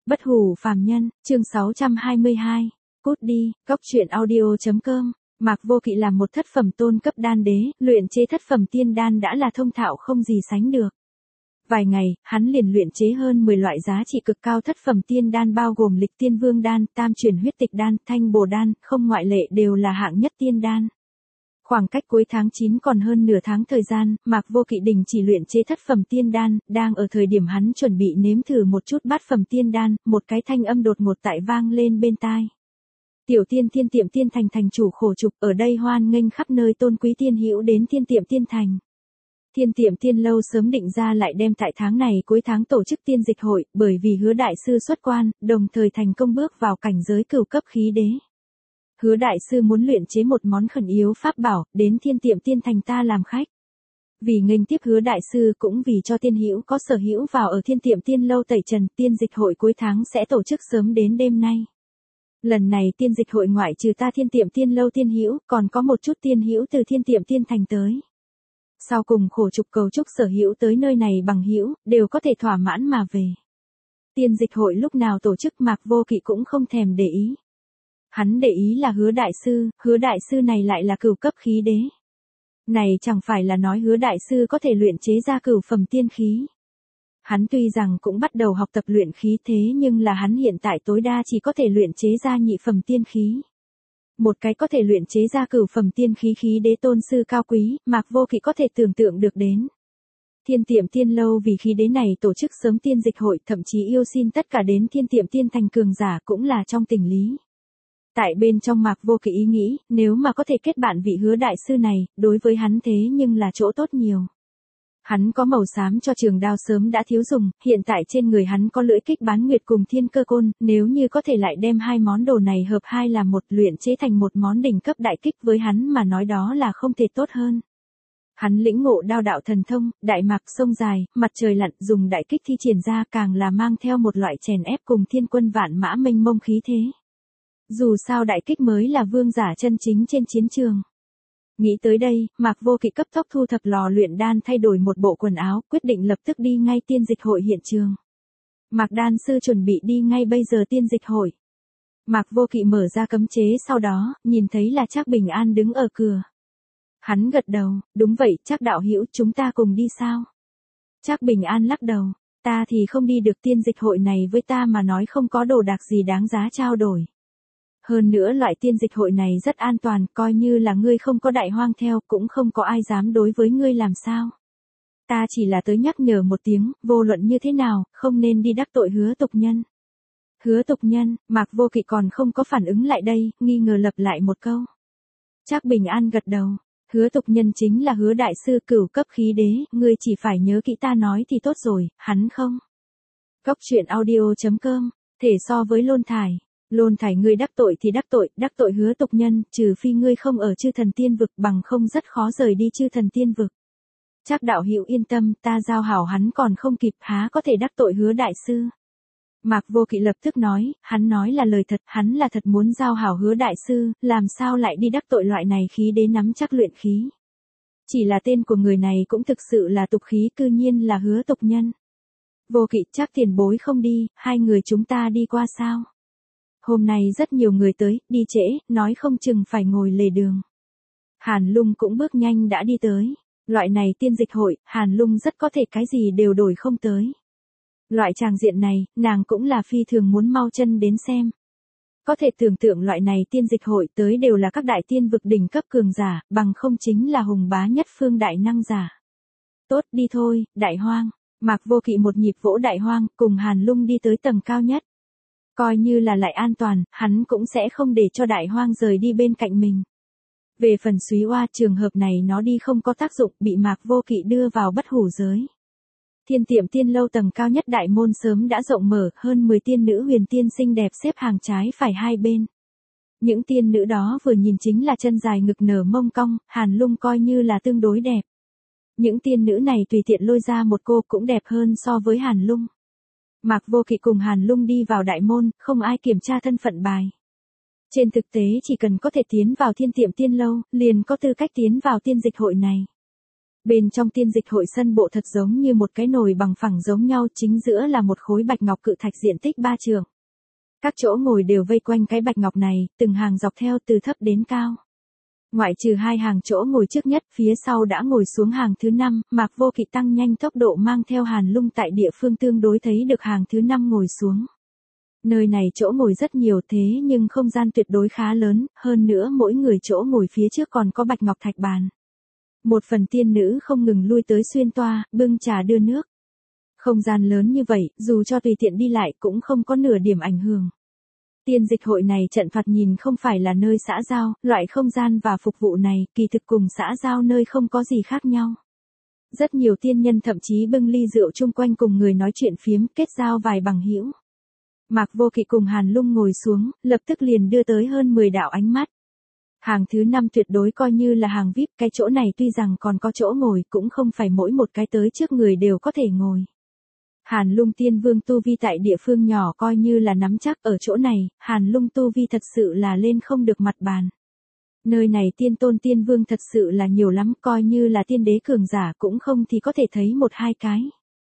Bất hủ phàm nhân, chương 622. Cút đi, góc truyện audio.com. Mạc Vô Kỵ làm một thất phẩm tôn cấp đan đế, luyện chế thất phẩm tiên đan đã là thông thạo không gì sánh được. Vài ngày, hắn liền luyện chế hơn 10 loại giá trị cực cao thất phẩm tiên đan bao gồm Lịch Tiên Vương đan, Tam chuyển huyết tịch đan, Thanh Bồ đan, không ngoại lệ đều là hạng nhất tiên đan. Khoảng cách cuối tháng 9 còn hơn nửa tháng thời gian, Mạc Vô Kỵ đình chỉ luyện chế thất phẩm tiên đan, đang ở thời điểm hắn chuẩn bị nếm thử một chút bát phẩm tiên đan, một cái thanh âm đột ngột tại vang lên bên tai. Tiểu tiên Thiên Tiệm Tiên Thành thành chủ khổ trục, ở đây hoan nghênh khắp nơi tôn quý tiên hữu đến Thiên Tiệm Tiên Thành. Thiên Tiệm Tiên lâu sớm định ra lại đem tại tháng này cuối tháng tổ chức tiên dịch hội, bởi vì Hứa đại sư xuất quan, đồng thời thành công bước vào cảnh giới cửu cấp khí đế. Hứa đại sư muốn luyện chế một món khẩn yếu pháp bảo, đến Thiên Tiệm Tiên Thành ta làm khách. Vì nghênh tiếp Hứa đại sư cũng vì cho tiên hữu có sở hữu vào ở Thiên Tiệm Tiên lâu tẩy trần, tiên dịch hội cuối tháng sẽ tổ chức sớm đến đêm nay. Lần này tiên dịch hội ngoại trừ ta Thiên Tiệm Tiên lâu tiên hữu, còn có một chút tiên hữu từ Thiên Tiệm Tiên Thành tới. Sau cùng khổ trục cầu chúc sở hữu tới nơi này bằng hữu, đều có thể thỏa mãn mà về. Tiên dịch hội lúc nào tổ chức Mạc Vô Kỵ cũng không thèm để ý. Hắn để ý là Hứa đại sư này lại là cửu cấp khí đế. Này chẳng phải là nói Hứa đại sư có thể luyện chế ra cửu phẩm tiên khí. Hắn tuy rằng cũng bắt đầu học tập luyện khí thế nhưng là hắn hiện tại tối đa chỉ có thể luyện chế ra nhị phẩm tiên khí. Một cái có thể luyện chế ra cửu phẩm tiên khí khí đế tôn sư cao quý, Mạc Vô Kỵ có thể tưởng tượng được đến. Thiên Tiệm Tiên lâu vì khí đế này tổ chức sớm tiên dịch hội, thậm chí yêu xin tất cả đến Thiên Tiệm Tiên Thành cường giả cũng là trong tình lý. Tại bên trong Mạc Vô Kỵ ý nghĩ, nếu mà có thể kết bạn vị Hứa đại sư này, đối với hắn thế nhưng là chỗ tốt nhiều. Hắn có màu xám cho trường đao sớm đã thiếu dùng, hiện tại trên người hắn có lưỡi kích bán nguyệt cùng thiên cơ côn, nếu như có thể lại đem hai món đồ này hợp hai làm một, luyện chế thành một món đỉnh cấp đại kích, với hắn mà nói đó là không thể tốt hơn. Hắn lĩnh ngộ đao đạo thần thông, đại mạc sông dài, mặt trời lặn, dùng đại kích thi triển ra càng là mang theo một loại chèn ép cùng thiên quân vạn mã mênh mông khí thế. Dù sao đại kích mới là vương giả chân chính trên chiến trường. Nghĩ tới đây, Mạc Vô Kỵ cấp tốc thu thập lò luyện đan, thay đổi một bộ quần áo, quyết định lập tức đi ngay tiên dịch hội hiện trường. Mạc đan sư chuẩn bị đi ngay bây giờ tiên dịch hội. Mạc Vô Kỵ mở ra cấm chế, sau đó, nhìn thấy là Trác Bình An đứng ở cửa. Hắn gật đầu, đúng vậy, Trác đạo hữu, chúng ta cùng đi sao? Trác Bình An lắc đầu, ta thì không đi được, tiên dịch hội này với ta mà nói không có đồ đạc gì đáng giá trao đổi. Hơn nữa loại tiên dịch hội này rất an toàn, coi như là ngươi không có đại hoang theo, cũng không có ai dám đối với ngươi làm sao. Ta chỉ là tới nhắc nhở một tiếng, vô luận như thế nào, không nên đi đắc tội Hứa tục nhân. Hứa tục nhân, Mạc Vô Kỵ còn không có phản ứng lại đây, nghi ngờ lặp lại một câu. Trác Bình An gật đầu, Hứa tục nhân chính là Hứa đại sư cửu cấp khí đế, ngươi chỉ phải nhớ kỹ ta nói thì tốt rồi, hắn không. Góc truyện audio.com, thể so với Lôn Thải. Lôn Thải ngươi đắc tội Hứa tục nhân, trừ phi ngươi không ở Chư Thần Tiên vực, bằng không rất khó rời đi Chư Thần Tiên vực. Trác đạo hữu yên tâm, ta giao hảo hắn còn không kịp, há có thể đắc tội Hứa đại sư. Mạc Vô Kỵ lập tức nói, hắn nói là lời thật, hắn là thật muốn giao hảo Hứa đại sư, làm sao lại đi đắc tội loại này khí đế nắm chắc luyện khí. Chỉ là tên của người này cũng thực sự là tục khí, cư nhiên là Hứa tục nhân. Vô Kỵ, Trác tiền bối không đi, hai người chúng ta đi qua sao? Hôm nay rất nhiều người tới, đi trễ, nói không chừng phải ngồi lề đường. Hàn Lung cũng bước nhanh đã đi tới. Loại này tiên dịch hội, Hàn Lung rất có thể cái gì đều đổi không tới. Loại tràng diện này, nàng cũng là phi thường muốn mau chân đến xem. Có thể tưởng tượng loại này tiên dịch hội tới đều là các đại tiên vực đỉnh cấp cường giả, bằng không chính là hùng bá nhất phương đại năng giả. Tốt, đi thôi, đại hoang. Mạc Vô Kỵ một nhịp vỗ đại hoang, cùng Hàn Lung đi tới tầng cao nhất. Coi như là lại an toàn, hắn cũng sẽ không để cho đại hoang rời đi bên cạnh mình. Về phần Súy Oa, trường hợp này nó đi không có tác dụng, bị Mạc Vô Kỵ đưa vào bất hủ giới. Thiên Tiệm Tiên lâu tầng cao nhất đại môn sớm đã rộng mở, hơn 10 tiên nữ huyền tiên xinh đẹp xếp hàng trái phải hai bên. Những tiên nữ đó vừa nhìn chính là chân dài ngực nở mông cong, Hàn Lung coi như là tương đối đẹp. Những tiên nữ này tùy tiện lôi ra một cô cũng đẹp hơn so với Hàn Lung. Mạc Vô Kỵ cùng Hàn Lung đi vào đại môn, không ai kiểm tra thân phận bài. Trên thực tế chỉ cần có thể tiến vào Thiên Tiệm Tiên lâu, liền có tư cách tiến vào tiên dịch hội này. Bên trong tiên dịch hội sân bộ thật giống như một cái nồi bằng phẳng giống nhau, chính giữa là một khối bạch ngọc cự thạch diện tích 3 trượng. Các chỗ ngồi đều vây quanh cái bạch ngọc này, từng hàng dọc theo từ thấp đến cao. Ngoại trừ 2 hàng chỗ ngồi trước nhất, phía sau đã ngồi xuống hàng thứ 5, Mạc Vô Kỵ tăng nhanh tốc độ mang theo Hàn Lung tại địa phương tương đối thấy được hàng thứ 5 ngồi xuống. Nơi này chỗ ngồi rất nhiều thế nhưng không gian tuyệt đối khá lớn, hơn nữa mỗi người chỗ ngồi phía trước còn có bạch ngọc thạch bàn. Một phần tiên nữ không ngừng lui tới xuyên toa, bưng trà đưa nước. Không gian lớn như vậy, dù cho tùy tiện đi lại cũng không có nửa điểm ảnh hưởng. Tiên dịch hội này trận thoạt nhìn không phải là nơi xã giao, loại không gian và phục vụ này kỳ thực cùng xã giao nơi không có gì khác nhau. Rất nhiều tiên nhân thậm chí bưng ly rượu chung quanh cùng người nói chuyện phiếm, kết giao vài bằng hữu. Mạc Vô Kỵ cùng Hàn Lung ngồi xuống, lập tức liền đưa tới hơn 10 đạo ánh mắt. Hàng thứ 5 tuyệt đối coi như là hàng VIP, cái chỗ này tuy rằng còn có chỗ ngồi cũng không phải mỗi một cái tới trước người đều có thể ngồi. Hàn Lung tiên vương tu vi tại địa phương nhỏ coi như là nắm chắc ở chỗ này, Hàn Lung tu vi thật sự là lên không được mặt bàn. Nơi này tiên tôn tiên vương thật sự là nhiều lắm, coi như là tiên đế cường giả cũng không thì có thể thấy 1-2 cái.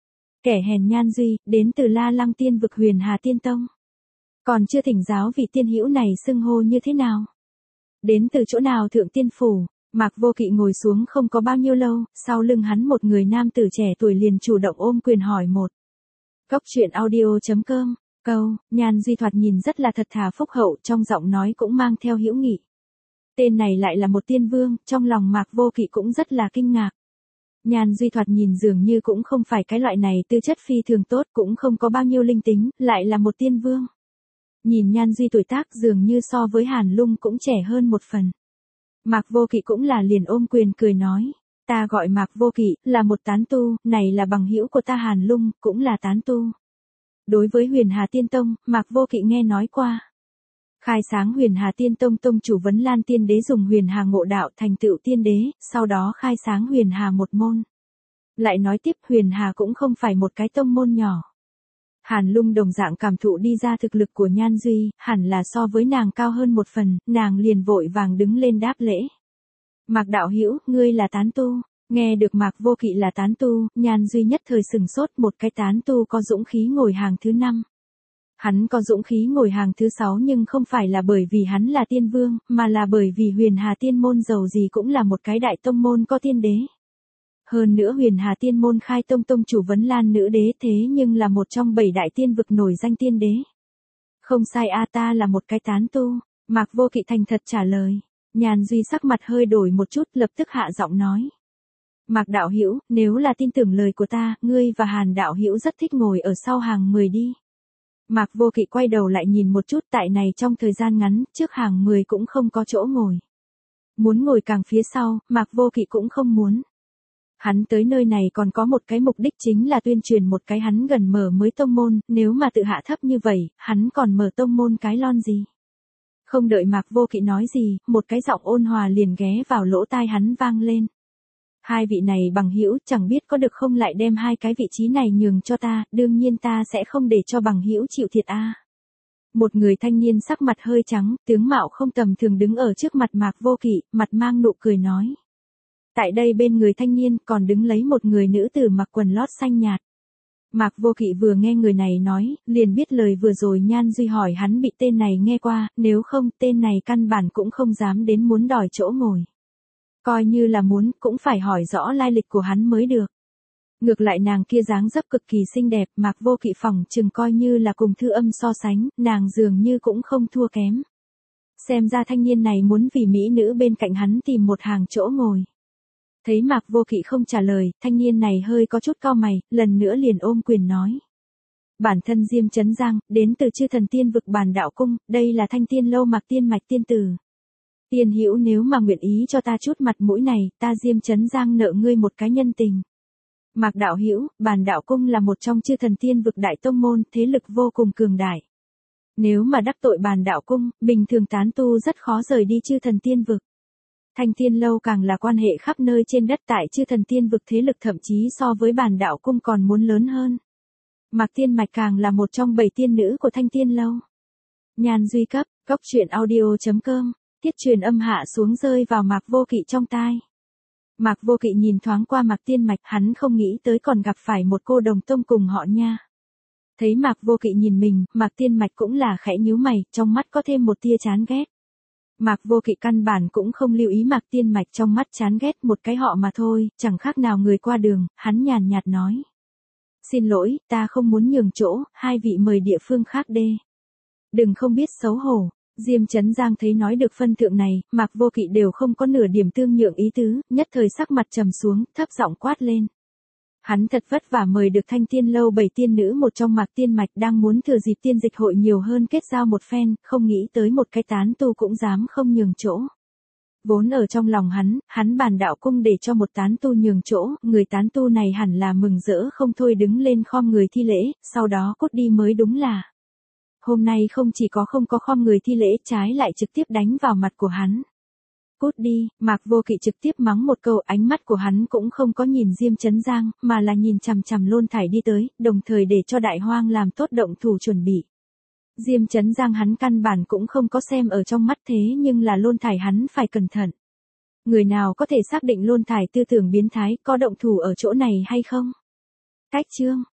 Kẻ hèn Nhan Duy, đến từ La Lăng Tiên vực Huyền Hà Tiên Tông. Còn chưa thỉnh giáo vị tiên hữu này xưng hô như thế nào? Đến từ chỗ nào Thượng Tiên Phủ? Mạc Vô Kỵ ngồi xuống không có bao nhiêu lâu, sau lưng hắn một người nam tử trẻ tuổi liền chủ động ôm quyền hỏi một. Góc truyện audio.com, câu, Nhan Duy thoạt nhìn rất là thật thà phúc hậu, trong giọng nói cũng mang theo hữu nghị. Tên này lại là một tiên vương, trong lòng Mạc Vô Kỵ cũng rất là kinh ngạc. Nhan Duy thoạt nhìn dường như cũng không phải cái loại này tư chất phi thường tốt, cũng không có bao nhiêu linh tính, lại là một tiên vương. Nhìn Nhan Duy tuổi tác dường như so với Hàn Lung cũng trẻ hơn một phần. Mạc Vô Kỵ cũng là liền ôm quyền cười nói, ta gọi Mạc Vô Kỵ, là một tán tu, này là bằng hữu của ta Hàn Lung, cũng là tán tu. Đối với Huyền Hà Tiên Tông, Mạc Vô Kỵ nghe nói qua. Khai sáng Huyền Hà Tiên Tông tông chủ Vấn Lan Tiên Đế dùng Huyền Hà ngộ đạo thành tựu tiên đế, sau đó khai sáng Huyền Hà một môn. Lại nói tiếp Huyền Hà cũng không phải một cái tông môn nhỏ. Hàn Lung đồng dạng cảm thụ đi ra thực lực của Nhan Duy, hẳn là so với nàng cao hơn một phần, nàng liền vội vàng đứng lên đáp lễ. Mạc đạo hữu, ngươi là tán tu. Nghe được Mạc Vô Kỵ là tán tu, Nhan Duy nhất thời sừng sốt, một cái tán tu có dũng khí ngồi hàng thứ 5. Hắn có dũng khí ngồi hàng thứ 6 nhưng không phải là bởi vì hắn là tiên vương, mà là bởi vì Huyền Hà Tiên môn dầu gì cũng là một cái đại tông môn có tiên đế. Hơn nữa Huyền Hà Tiên môn khai tông tông chủ Vấn Lan nữ đế thế nhưng là một trong 7 đại tiên vực nổi danh tiên đế. Không sai a, ta là một cái tán tu, Mạc Vô Kỵ thành thật trả lời. Nhan Duy sắc mặt hơi đổi một chút, lập tức hạ giọng nói. Mạc đạo hữu, nếu là tin tưởng lời của ta, ngươi và Hàn đạo hữu rất thích ngồi ở sau hàng 10 đi. Mạc Vô Kỵ quay đầu lại nhìn một chút, tại này trong thời gian ngắn, trước hàng 10 cũng không có chỗ ngồi. Muốn ngồi càng phía sau, Mạc Vô Kỵ cũng không muốn. Hắn tới nơi này còn có một cái mục đích chính là tuyên truyền một cái hắn gần mở mới tông môn, nếu mà tự hạ thấp như vậy, hắn còn mở tông môn cái lon gì. Không đợi Mạc Vô Kỵ nói gì, một cái giọng ôn hòa liền ghé vào lỗ tai hắn vang lên. Hai vị này bằng hữu, chẳng biết có được không lại đem 2 cái vị trí này nhường cho ta, đương nhiên ta sẽ không để cho bằng hữu chịu thiệt a. Một người thanh niên sắc mặt hơi trắng, tướng mạo không tầm thường đứng ở trước mặt Mạc Vô Kỵ, mặt mang nụ cười nói. Tại đây bên người thanh niên còn đứng lấy một người nữ tử mặc quần lót xanh nhạt. Mạc Vô Kỵ vừa nghe người này nói, liền biết lời vừa rồi Nhan Duy hỏi hắn bị tên này nghe qua, nếu không tên này căn bản cũng không dám đến muốn đòi chỗ ngồi. Coi như là muốn, cũng phải hỏi rõ lai lịch của hắn mới được. Ngược lại nàng kia dáng dấp cực kỳ xinh đẹp, Mạc Vô Kỵ phỏng chừng coi như là cùng Thư Âm so sánh, nàng dường như cũng không thua kém. Xem ra thanh niên này muốn vì mỹ nữ bên cạnh hắn tìm một hàng chỗ ngồi. Thấy Mạc Vô Kỵ không trả lời, thanh niên này hơi có chút cau mày, lần nữa liền ôm quyền nói. Bản thân Diêm Chấn Giang, đến từ Chư Thần Tiên vực Bàn Đạo Cung, đây là Thanh Tiên Lâu Mạc Tiên Mạch tiên tử. Tiên hữu nếu mà nguyện ý cho ta chút mặt mũi này, ta Diêm Chấn Giang nợ ngươi một cái nhân tình. Mạc đạo hữu, Bàn Đạo Cung là một trong Chư Thần Tiên vực đại tông môn, thế lực vô cùng cường đại. Nếu mà đắc tội Bàn Đạo Cung, bình thường tán tu rất khó rời đi Chư Thần Tiên vực. Thanh Tiên Lâu càng là quan hệ khắp nơi trên đất tại Chư Thần Tiên vực, thế lực thậm chí so với Bàn Đạo Cung còn muốn lớn hơn. Mạc Tiên Mạch càng là một trong 7 tiên nữ của Thanh Tiên Lâu. Nhan Duy cấp, góc truyện audio.com, tiết truyền âm hạ xuống rơi vào Mạc Vô Kỵ trong tai. Mạc Vô Kỵ nhìn thoáng qua Mạc Tiên Mạch, hắn không nghĩ tới còn gặp phải một cô đồng tông cùng họ nha. Thấy Mạc Vô Kỵ nhìn mình, Mạc Tiên Mạch cũng là khẽ nhíu mày, trong mắt có thêm một tia chán ghét. Mạc Vô Kỵ căn bản cũng không lưu ý Mạc Tiên Mạch trong mắt chán ghét một cái họ mà thôi, chẳng khác nào người qua đường, hắn nhàn nhạt nói. Xin lỗi, ta không muốn nhường chỗ, hai vị mời địa phương khác đê. Đừng không biết xấu hổ. Diêm Chấn Giang thấy nói được phân thượng này, Mạc Vô Kỵ đều không có nửa điểm tương nhượng ý tứ, nhất thời sắc mặt trầm xuống, thấp giọng quát lên. Hắn thật vất vả mời được Thanh Tiên lâu 7 tiên nữ một trong Mạc Tiên Mạch đang muốn thừa dịp tiên dịch hội nhiều hơn kết giao một phen, không nghĩ tới một cái tán tu cũng dám không nhường chỗ. Vốn ở trong lòng hắn bàn đạo cung để cho một tán tu nhường chỗ, người tán tu này hẳn là mừng rỡ không thôi đứng lên khom người thi lễ, sau đó cút đi mới đúng là. Hôm nay không chỉ có không có khom người thi lễ, trái lại trực tiếp đánh vào mặt của hắn. Cút đi, Mạc Vô Kỵ trực tiếp mắng một câu, ánh mắt của hắn cũng không có nhìn Diêm Chấn Giang, mà là nhìn chằm chằm Lôn Thải đi tới, đồng thời để cho Đại Hoang làm tốt động thủ chuẩn bị. Diêm Chấn Giang hắn căn bản cũng không có xem ở trong mắt, thế nhưng là Lôn Thải hắn phải cẩn thận. Người nào có thể xác định Lôn Thải tư tưởng biến thái, có động thủ ở chỗ này hay không? Cách chương.